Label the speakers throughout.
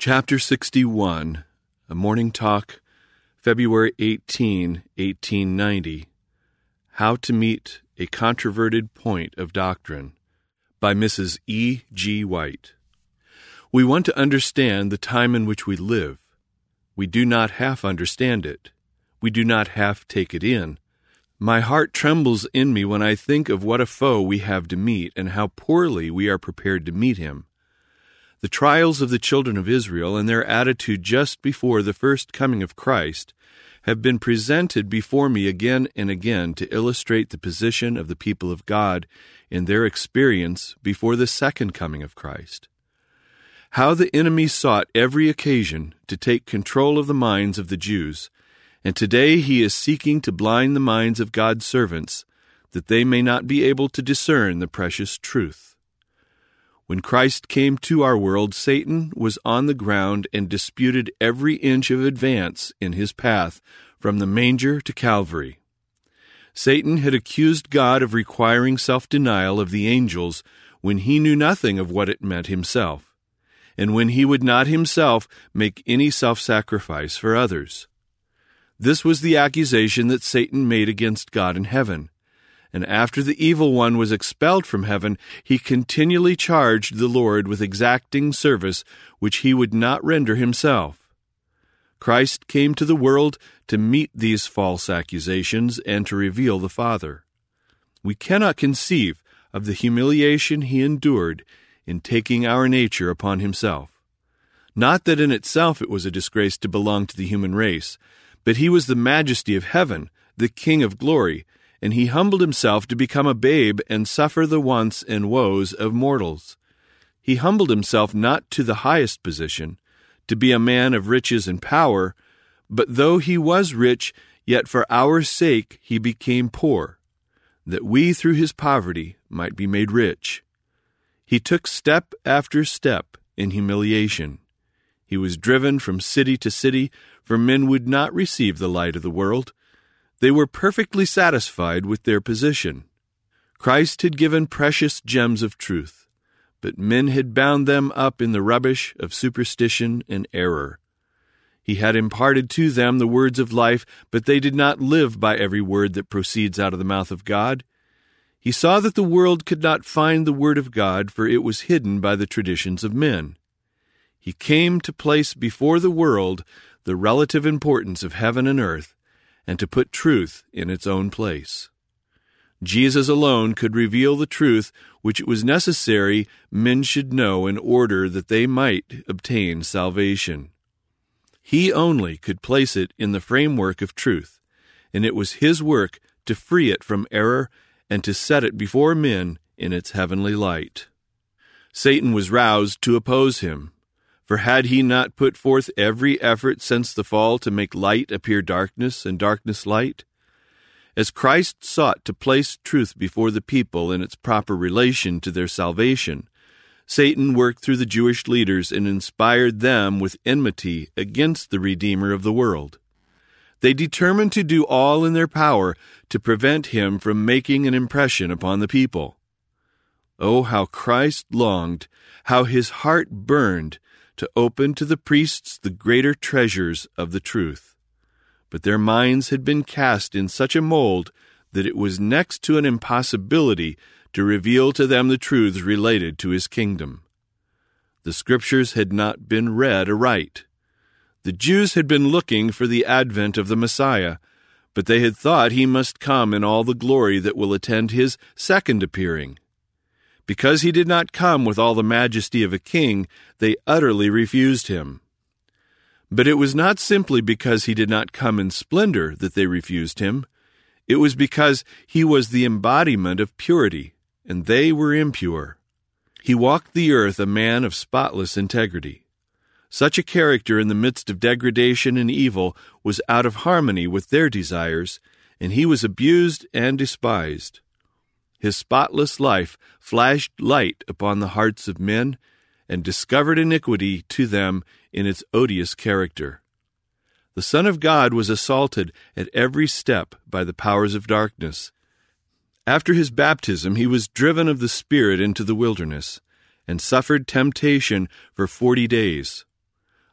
Speaker 1: Chapter 61, A Morning Talk, February 18, 1890, How to Meet a Controverted Point of Doctrine, by Mrs. E. G. White. We want to understand the time in which we live. We do not half understand it. We do not half take it in. My heart trembles in me when I think of what a foe we have to meet and how poorly we are prepared to meet him. The trials of the children of Israel and their attitude just before the first coming of Christ have been presented before me again and again to illustrate the position of the people of God in their experience before the second coming of Christ. How the enemy sought every occasion to take control of the minds of the Jews, and today he is seeking to blind the minds of God's servants that they may not be able to discern the precious truth. When Christ came to our world, Satan was on the ground and disputed every inch of advance in his path from the manger to Calvary. Satan had accused God of requiring self-denial of the angels when he knew nothing of what it meant himself, and when he would not himself make any self-sacrifice for others. This was the accusation that Satan made against God in heaven. And after the evil one was expelled from heaven, he continually charged the Lord with exacting service which he would not render himself. Christ came to the world to meet these false accusations and to reveal the Father. We cannot conceive of the humiliation he endured in taking our nature upon himself. Not that in itself it was a disgrace to belong to the human race, but he was the majesty of heaven, the King of glory, and he humbled himself to become a babe and suffer the wants and woes of mortals. He humbled himself not to the highest position, to be a man of riches and power, but though he was rich, yet for our sake he became poor, that we through his poverty might be made rich. He took step after step in humiliation. He was driven from city to city, for men would not receive the light of the world. They were perfectly satisfied with their position. Christ had given precious gems of truth, but men had bound them up in the rubbish of superstition and error. He had imparted to them the words of life, but they did not live by every word that proceeds out of the mouth of God. He saw that the world could not find the word of God, for it was hidden by the traditions of men. He came to place before the world the relative importance of heaven and earth, and to put truth in its own place. Jesus alone could reveal the truth which it was necessary men should know in order that they might obtain salvation. He only could place it in the framework of truth, and it was his work to free it from error and to set it before men in its heavenly light. Satan was roused to oppose him. For had he not put forth every effort since the fall to make light appear darkness and darkness light? As Christ sought to place truth before the people in its proper relation to their salvation, Satan worked through the Jewish leaders and inspired them with enmity against the Redeemer of the world. They determined to do all in their power to prevent him from making an impression upon the people. Oh, how Christ longed, how his heart burned, to open to the priests the greater treasures of the truth. But their minds had been cast in such a mold that it was next to an impossibility to reveal to them the truths related to his kingdom. The Scriptures had not been read aright. The Jews had been looking for the advent of the Messiah, but they had thought he must come in all the glory that will attend his second appearing. Because he did not come with all the majesty of a king, they utterly refused him. But it was not simply because he did not come in splendor that they refused him. It was because he was the embodiment of purity, and they were impure. He walked the earth a man of spotless integrity. Such a character in the midst of degradation and evil was out of harmony with their desires, and he was abused and despised. His spotless life flashed light upon the hearts of men and discovered iniquity to them in its odious character. The Son of God was assaulted at every step by the powers of darkness. After his baptism, he was driven of the Spirit into the wilderness and suffered temptation for 40 days.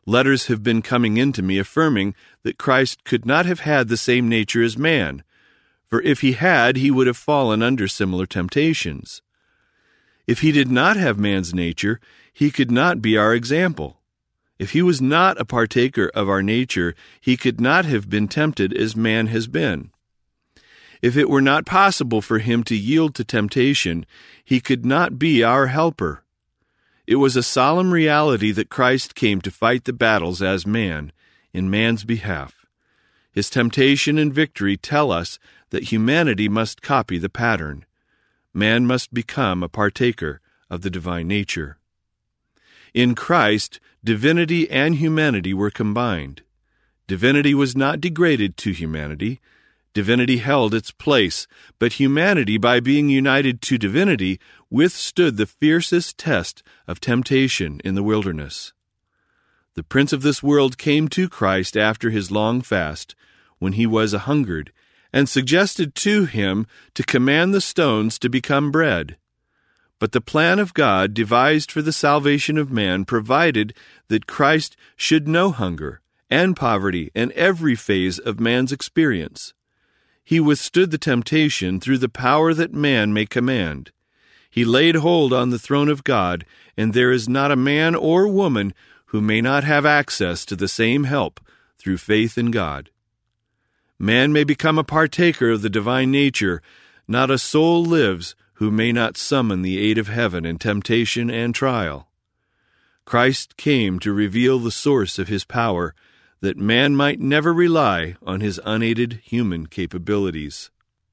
Speaker 1: Letters have been coming in to me affirming that Christ could not have had the same nature as man, for if he had, he would have fallen under similar temptations. If he did not have man's nature, he could not be our example. If he was not a partaker of our nature, he could not have been tempted as man has been. If it were not possible for him to yield to temptation, he could not be our helper. It was a solemn reality that Christ came to fight the battles as man, in man's behalf. His temptation and victory tell us that humanity must copy the pattern. Man must become a partaker of the divine nature. In Christ, divinity and humanity were combined. Divinity was not degraded to humanity. Divinity held its place, but humanity, by being united to divinity, withstood the fiercest test of temptation in the wilderness. The prince of this world came to Christ after his long fast, when he was a-hungered, and suggested to him to command the stones to become bread. But the plan of God, devised for the salvation of man, provided that Christ should know hunger and poverty in every phase of man's experience. He withstood the temptation through the power that man may command. He laid hold on the throne of God, and there is not a man or woman who may not have access to the same help through faith in God. Man may become a partaker of the divine nature. Not a soul lives who may not summon the aid of heaven in temptation and trial. Christ came to reveal the source of his power, that man might never rely on his unaided human capabilities.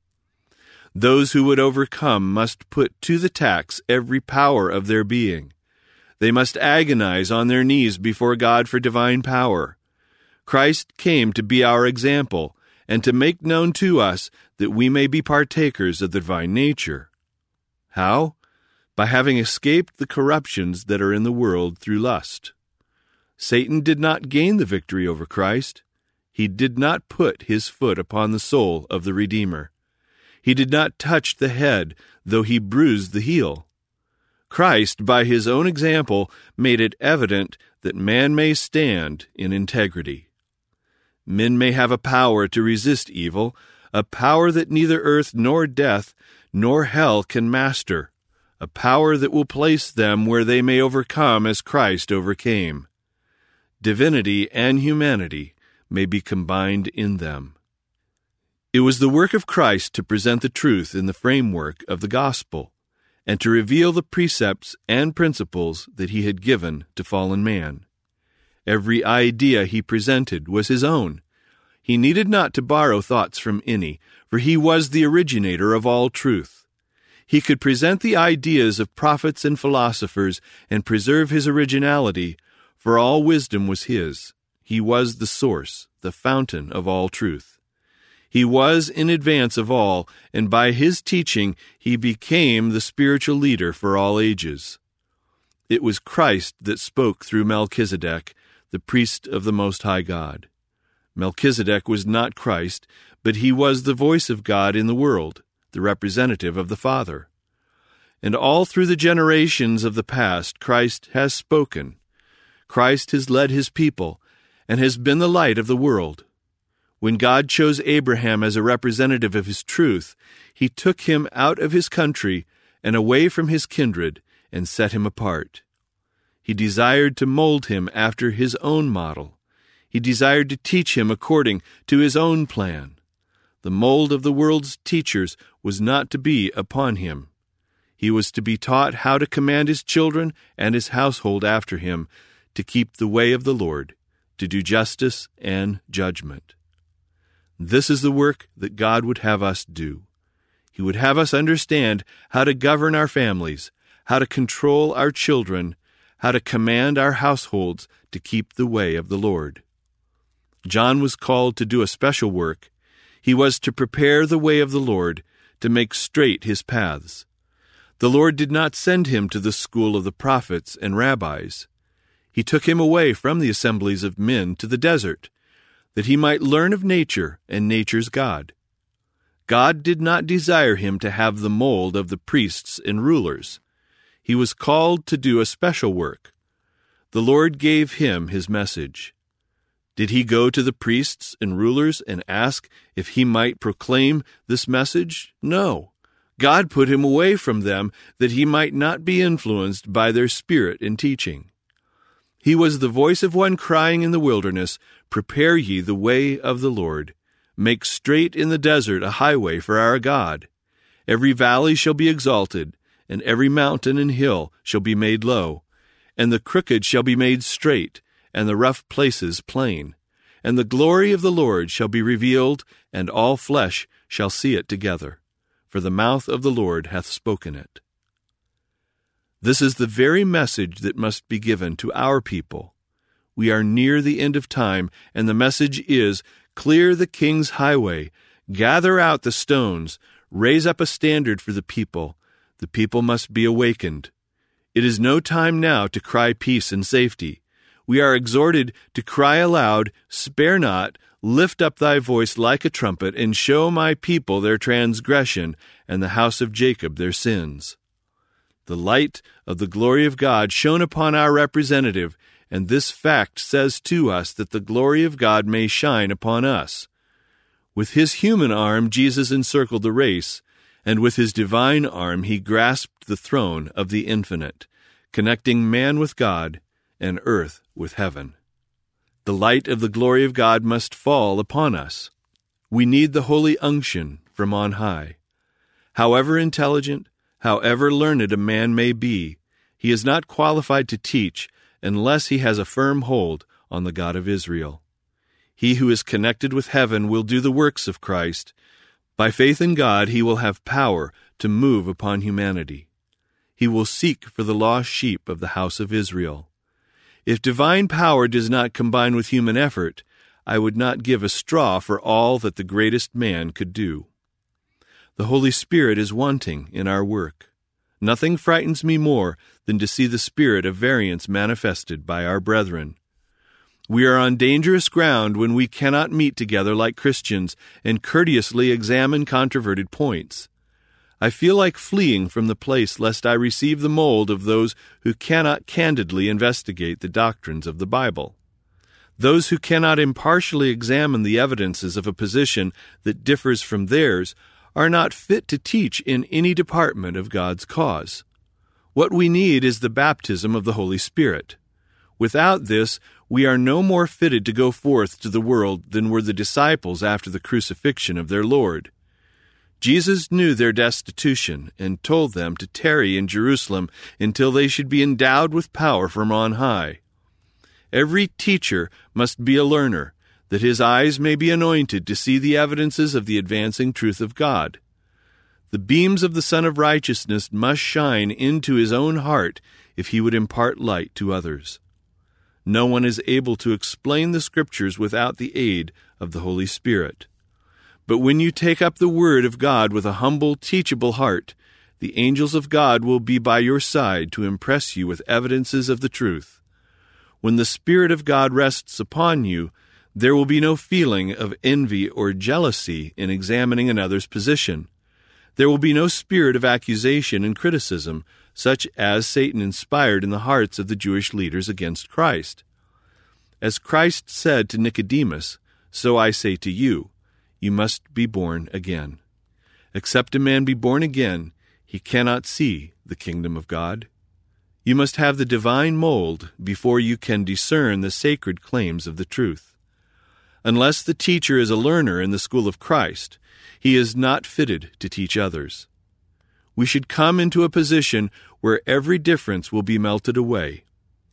Speaker 1: Those who would overcome must put to the tax every power of their being. They must agonize on their knees before God for divine power. Christ came to be our example and to make known to us that we may be partakers of the divine nature. How? By having escaped the corruptions that are in the world through lust. Satan did not gain the victory over Christ. He did not put his foot upon the soul of the Redeemer. He did not touch the head, though he bruised the heel. Christ, by his own example, made it evident that man may stand in integrity. Men may have a power to resist evil, a power that neither earth nor death nor hell can master, a power that will place them where they may overcome as Christ overcame. Divinity and humanity may be combined in them. It was the work of Christ to present the truth in the framework of the gospel, and to reveal the precepts and principles that he had given to fallen man. Every idea he presented was his own. He needed not to borrow thoughts from any, for he was the originator of all truth. He could present the ideas of prophets and philosophers and preserve his originality, for all wisdom was his. He was the source, the fountain of all truth. He was in advance of all, and by his teaching he became the spiritual leader for all ages. It was Christ that spoke through Melchizedek, the priest of the Most High God. Melchizedek was not Christ, but he was the voice of God in the world, the representative of the Father. And all through the generations of the past, Christ has spoken. Christ has led his people and has been the light of the world. When God chose Abraham as a representative of his truth, he took him out of his country and away from his kindred and set him apart. He desired to mold him after his own model. He desired to teach him according to his own plan. The mold of the world's teachers was not to be upon him. He was to be taught how to command his children and his household after him, to keep the way of the Lord, to do justice and judgment. This is the work that God would have us do. He would have us understand how to govern our families, how to control our children, how to command our households to keep the way of the Lord. John was called to do a special work. He was to prepare the way of the Lord, to make straight his paths. The Lord did not send him to the school of the prophets and rabbis. He took him away from the assemblies of men to the desert, that he might learn of nature and nature's God. God did not desire him to have the mold of the priests and rulers. He was called to do a special work. the Lord gave him his message. Did he go to the priests and rulers and ask if he might proclaim this message? No. God put him away from them that he might not be influenced by their spirit in teaching. He was the voice of one crying in the wilderness, "Prepare ye the way of the Lord. Make straight in the desert a highway for our God. Every valley shall be exalted, and every mountain and hill shall be made low. And the crooked shall be made straight, and the rough places plain. And the glory of the Lord shall be revealed, and all flesh shall see it together. For the mouth of the Lord hath spoken it." This is the very message that must be given to our people. We are near the end of time, and the message is, "Clear the king's highway, gather out the stones, raise up a standard for the people. The people must be awakened." It is no time now to cry peace and safety. We are exhorted to cry aloud, "Spare not, lift up thy voice like a trumpet, and show my people their transgression, and the house of Jacob their sins." The light of the glory of God shone upon our representative, and this fact says to us that the glory of God may shine upon us. With his human arm, Jesus encircled the race, and with his divine arm he grasped the throne of the infinite, connecting man with God and earth with heaven. The light of the glory of God must fall upon us. We need the holy unction from on high. However intelligent, however learned a man may be, he is not qualified to teach unless he has a firm hold on the God of Israel. He who is connected with heaven will do the works of Christ. By faith in God, he will have power to move upon humanity. He will seek for the lost sheep of the house of Israel. If divine power does not combine with human effort, I would not give a straw for all that the greatest man could do. The Holy Spirit is wanting in our work. Nothing frightens me more than to see the spirit of variance manifested by our brethren. We are on dangerous ground when we cannot meet together like Christians and courteously examine controverted points. I feel like fleeing from the place lest I receive the mold of those who cannot candidly investigate the doctrines of the Bible. Those who cannot impartially examine the evidences of a position that differs from theirs are not fit to teach in any department of God's cause. What we need is the baptism of the Holy Spirit. Without this, we are no more fitted to go forth to the world than were the disciples after the crucifixion of their Lord. Jesus knew their destitution and told them to tarry in Jerusalem until they should be endowed with power from on high. Every teacher must be a learner, that his eyes may be anointed to see the evidences of the advancing truth of God. The beams of the Sun of Righteousness must shine into his own heart if he would impart light to others. No one is able to explain the Scriptures without the aid of the Holy Spirit. But when you take up the Word of God with a humble, teachable heart, the angels of God will be by your side to impress you with evidences of the truth. When the Spirit of God rests upon you, there will be no feeling of envy or jealousy in examining another's position. There will be no spirit of accusation and criticism, such as Satan inspired in the hearts of the Jewish leaders against Christ. As Christ said to Nicodemus, so I say to you, you must be born again. Except a man be born again, he cannot see the kingdom of God. You must have the divine mold before you can discern the sacred claims of the truth. Unless the teacher is a learner in the school of Christ, he is not fitted to teach others. We should come into a position where every difference will be melted away.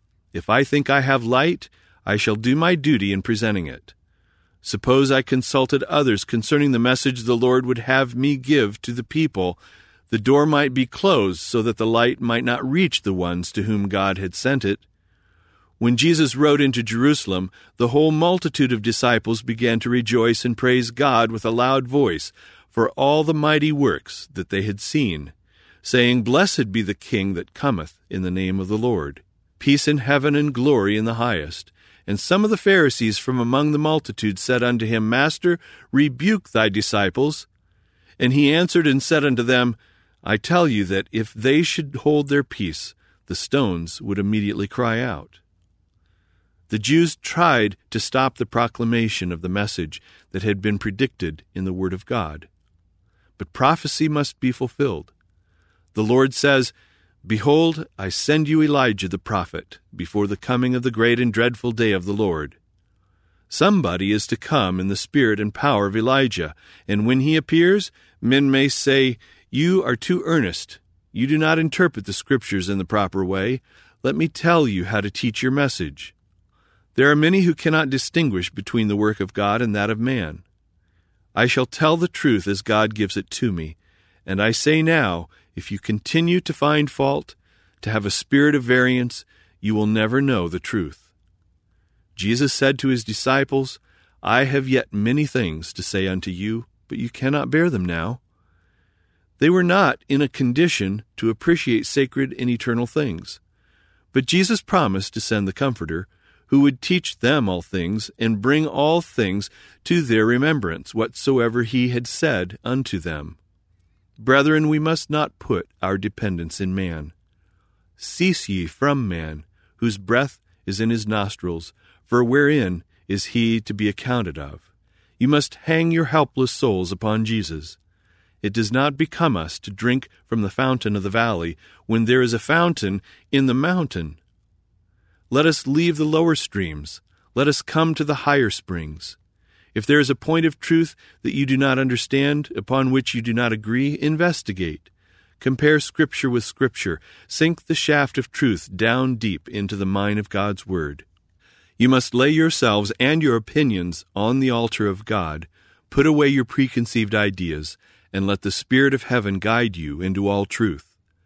Speaker 1: If I think I have light, I shall do my duty in presenting it. Suppose I consulted others concerning the message the Lord would have me give to the people, the door might be closed so that the light might not reach the ones to whom God had sent it. When Jesus rode into Jerusalem, the whole multitude of disciples began to rejoice and praise God with a loud voice for all the mighty works that they had seen, saying, Blessed be the King that cometh in the name of the Lord. Peace in heaven and glory in the highest. And some of the Pharisees from among the multitude said unto him, Master, rebuke thy disciples. And he answered and said unto them, I tell you that if they should hold their peace, the stones would immediately cry out. The Jews tried to stop the proclamation of the message that had been predicted in the Word of God. But prophecy must be fulfilled. The Lord says, "Behold, I send you Elijah the prophet before the coming of the great and dreadful day of the Lord." Somebody is to come in the spirit and power of Elijah, and when he appears, men may say, "You are too earnest. You do not interpret the Scriptures in the proper way. Let me tell you how to teach your message." There are many who cannot distinguish between the work of God and that of man. I shall tell the truth as God gives it to me, and I say now, if you continue to find fault, to have a spirit of variance, you will never know the truth. Jesus said to his disciples, "I have yet many things to say unto you, but you cannot bear them now." They were not in a condition to appreciate sacred and eternal things. But Jesus promised to send the Comforter, who would teach them all things, and bring all things to their remembrance, whatsoever he had said unto them. Brethren, we must not put our dependence in man. Cease ye from man, whose breath is in his nostrils, for wherein is he to be accounted of? You must hang your helpless souls upon Jesus. It does not become us to drink from the fountain of the valley when there is a fountain in the mountain. Let us leave the lower streams. Let us come to the higher springs. If there is a point of truth that you do not understand, upon which you do not agree, investigate. Compare Scripture with Scripture. Sink the shaft of truth down deep into the mine of God's Word. You must lay yourselves and your opinions on the altar of God. Put away your preconceived ideas, and let the Spirit of heaven guide you into all truth.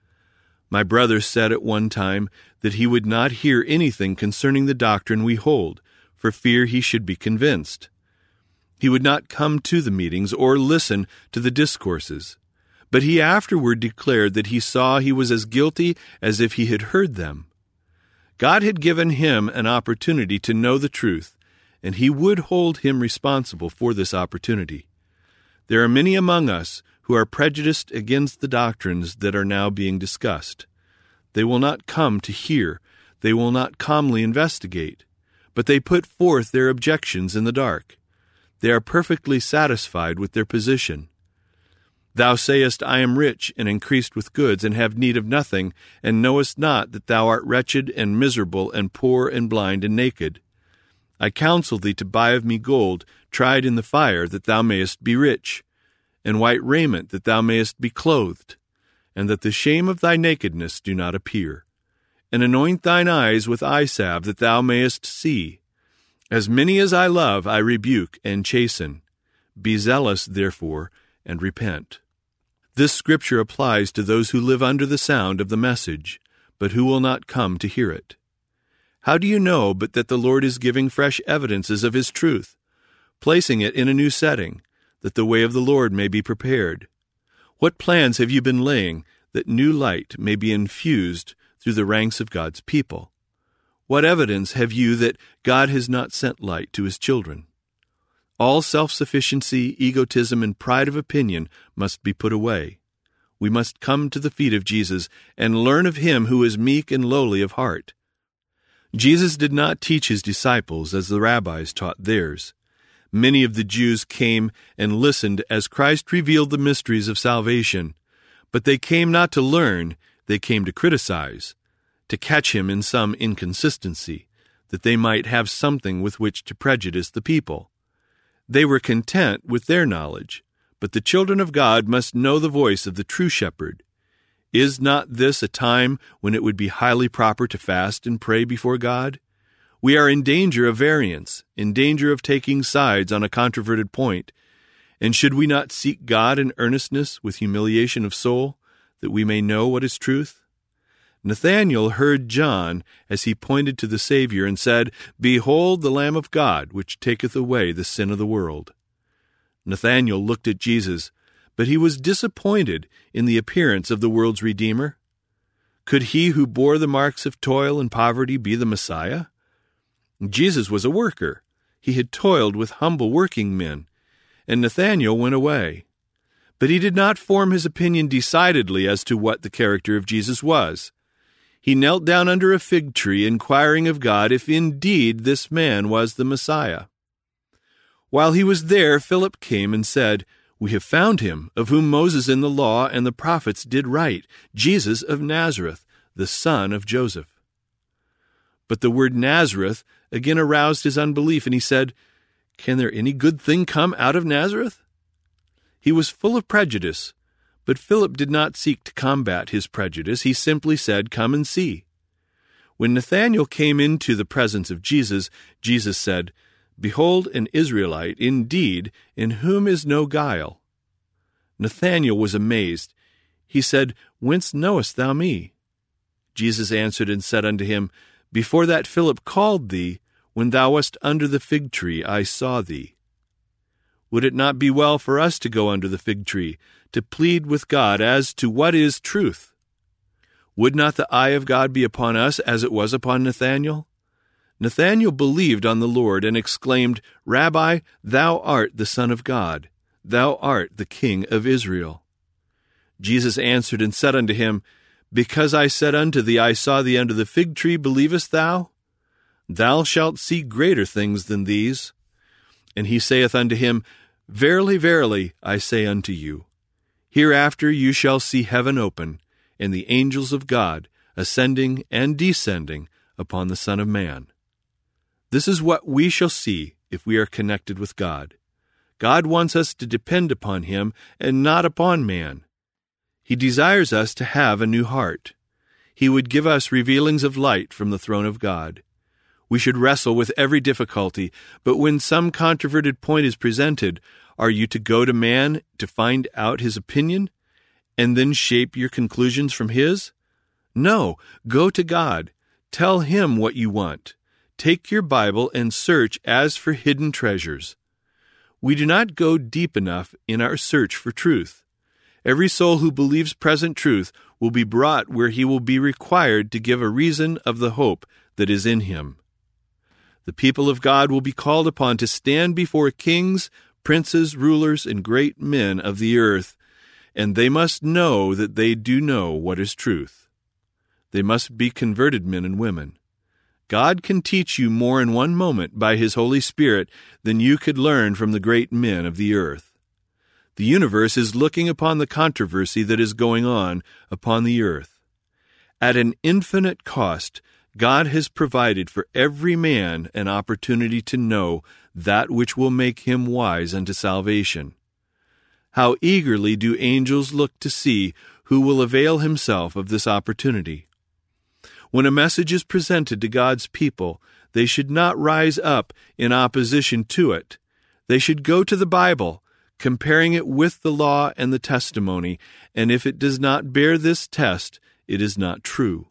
Speaker 1: My brother said at one time that he would not hear anything concerning the doctrine we hold, for fear he should be convinced. He would not come to the meetings or listen to the discourses, but he afterward declared that he saw he was as guilty as if he had heard them. God had given him an opportunity to know the truth, and he would hold him responsible for this opportunity. There are many among us who are prejudiced against the doctrines that are now being discussed. They will not come to hear. They will not calmly investigate. But they put forth their objections in the dark. They are perfectly satisfied with their position. Thou sayest, I am rich and increased with goods, and have need of nothing, and knowest not that thou art wretched and miserable and poor and blind and naked. I counsel thee to buy of me gold, tried in the fire, that thou mayest be rich, and white raiment, that thou mayest be clothed, and that the shame of thy nakedness do not appear. And anoint thine eyes with eye salve, that thou mayest see. As many as I love, I rebuke and chasten. Be zealous, therefore, and repent. This scripture applies to those who live under the sound of the message, but who will not come to hear it. How do you know but that the Lord is giving fresh evidences of his truth, placing it in a new setting, that the way of the Lord may be prepared? What plans have you been laying that new light may be infused through the ranks of God's people? What evidence have you that God has not sent light to his children? All self-sufficiency, egotism, and pride of opinion must be put away. We must come to the feet of Jesus and learn of him who is meek and lowly of heart. Jesus did not teach his disciples as the rabbis taught theirs. Many of the Jews came and listened as Christ revealed the mysteries of salvation, but they came not to learn, they came to criticize, to catch him in some inconsistency, that they might have something with which to prejudice the people. They were content with their knowledge, but the children of God must know the voice of the true shepherd. Is not this a time when it would be highly proper to fast and pray before God? We are in danger of variance, in danger of taking sides on a controverted point. And should we not seek God in earnestness with humiliation of soul, that we may know what is truth? Nathanael heard John as he pointed to the Savior and said, Behold the Lamb of God, which taketh away the sin of the world. Nathanael looked at Jesus, but he was disappointed in the appearance of the world's Redeemer. Could he who bore the marks of toil and poverty be the Messiah? Jesus was a worker. He had toiled with humble working men, and Nathanael went away. But he did not form his opinion decidedly as to what the character of Jesus was. He knelt down under a fig tree, inquiring of God if indeed this man was the Messiah. While he was there, Philip came and said, "We have found him, of whom Moses in the law and the prophets did write, Jesus of Nazareth, the son of Joseph." But the word Nazareth again aroused his unbelief, and he said, "Can there any good thing come out of Nazareth?" He was full of prejudice, but Philip did not seek to combat his prejudice. He simply said, "Come and see." When Nathanael came into the presence of Jesus, Jesus said, "Behold an Israelite, indeed, in whom is no guile." Nathanael was amazed. He said, "Whence knowest thou me?" Jesus answered and said unto him, "Before that Philip called thee, when thou wast under the fig tree, I saw thee." Would it not be well for us to go under the fig tree, to plead with God as to what is truth? Would not the eye of God be upon us as it was upon Nathanael? Nathanael believed on the Lord and exclaimed, "Rabbi, thou art the Son of God. Thou art the King of Israel." Jesus answered and said unto him, "Because I said unto thee, I saw thee under the fig tree, believest thou? Thou shalt see greater things than these." And he saith unto him, "Verily, verily, I say unto you, hereafter you shall see heaven open, and the angels of God ascending and descending upon the Son of Man." This is what we shall see if we are connected with God. God wants us to depend upon Him and not upon man. He desires us to have a new heart. He would give us revealings of light from the throne of God. We should wrestle with every difficulty, but when some controverted point is presented, are you to go to man to find out his opinion, and then shape your conclusions from his? No, go to God. Tell Him what you want. Take your Bible and search as for hidden treasures. We do not go deep enough in our search for truth. Every soul who believes present truth will be brought where he will be required to give a reason of the hope that is in him. The people of God will be called upon to stand before kings, princes, rulers, and great men of the earth, and they must know that they do know what is truth. They must be converted men and women. God can teach you more in one moment by His Holy Spirit than you could learn from the great men of the earth. The universe is looking upon the controversy that is going on upon the earth. At an infinite cost, God has provided for every man an opportunity to know that which will make him wise unto salvation. How eagerly do angels look to see who will avail himself of this opportunity. When a message is presented to God's people, they should not rise up in opposition to it. They should go to the Bible, comparing it with the law and the testimony, and if it does not bear this test, it is not true.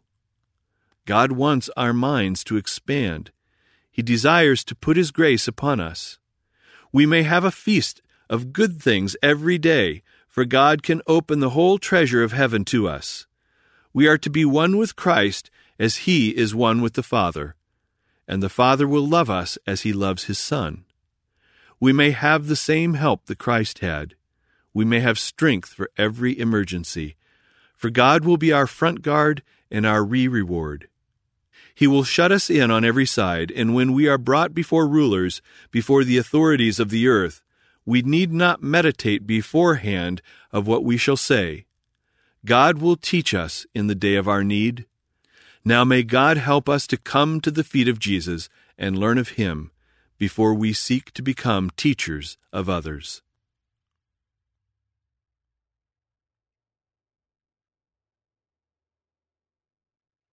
Speaker 1: God wants our minds to expand. He desires to put His grace upon us. We may have a feast of good things every day, for God can open the whole treasure of heaven to us. We are to be one with Christ as He is one with the Father, and the Father will love us as He loves His Son. We may have the same help that Christ had. We may have strength for every emergency, for God will be our front guard and our reward. He will shut us in on every side, and when we are brought before rulers, before the authorities of the earth, we need not meditate beforehand of what we shall say. God will teach us in the day of our need. Now may God help us to come to the feet of Jesus and learn of Him before we seek to become teachers of others.